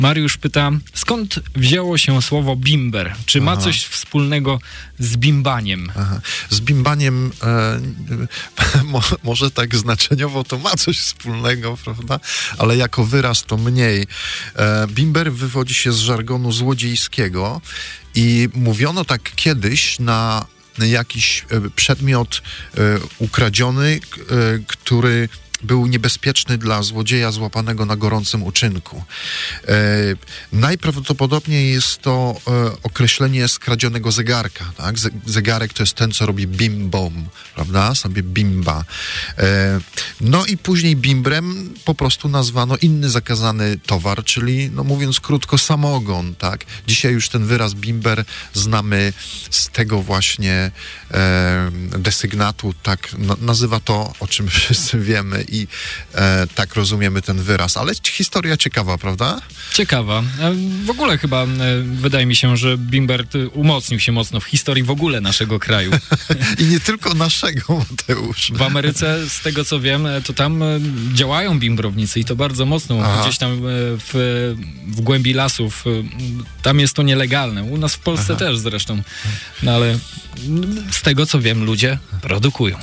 Mariusz pyta, skąd wzięło się słowo bimber? Czy ma coś wspólnego z bimbaniem? Z bimbaniem może tak znaczeniowo to ma coś wspólnego, prawda? Ale jako wyraz to mniej. Bimber wywodzi się z żargonu złodziejskiego i mówiono tak kiedyś na jakiś przedmiot ukradziony, który był niebezpieczny dla złodzieja złapanego na gorącym uczynku. Najprawdopodobniej jest to określenie skradzionego zegarka. Tak? Zegarek to jest ten, co robi bim bom, prawda? Sobie bimba. No i później bimbrem po prostu nazwano inny zakazany towar, czyli, no mówiąc krótko, samogon. Tak? Dzisiaj już ten wyraz bimber znamy z tego właśnie desygnatu, tak nazywa to, o czym wszyscy wiemy i tak rozumiemy ten wyraz. Ale historia ciekawa, prawda? Ciekawa. W ogóle chyba wydaje mi się, że bimber umocnił się mocno w historii w ogóle naszego kraju. I nie tylko naszego, Mateusz. W Ameryce, z tego co wiem, to tam działają bimbrownicy i to bardzo mocno. Gdzieś tam w głębi lasów. Tam jest to nielegalne. U nas w Polsce też zresztą. No ale z tego co wiem, ludzie produkują.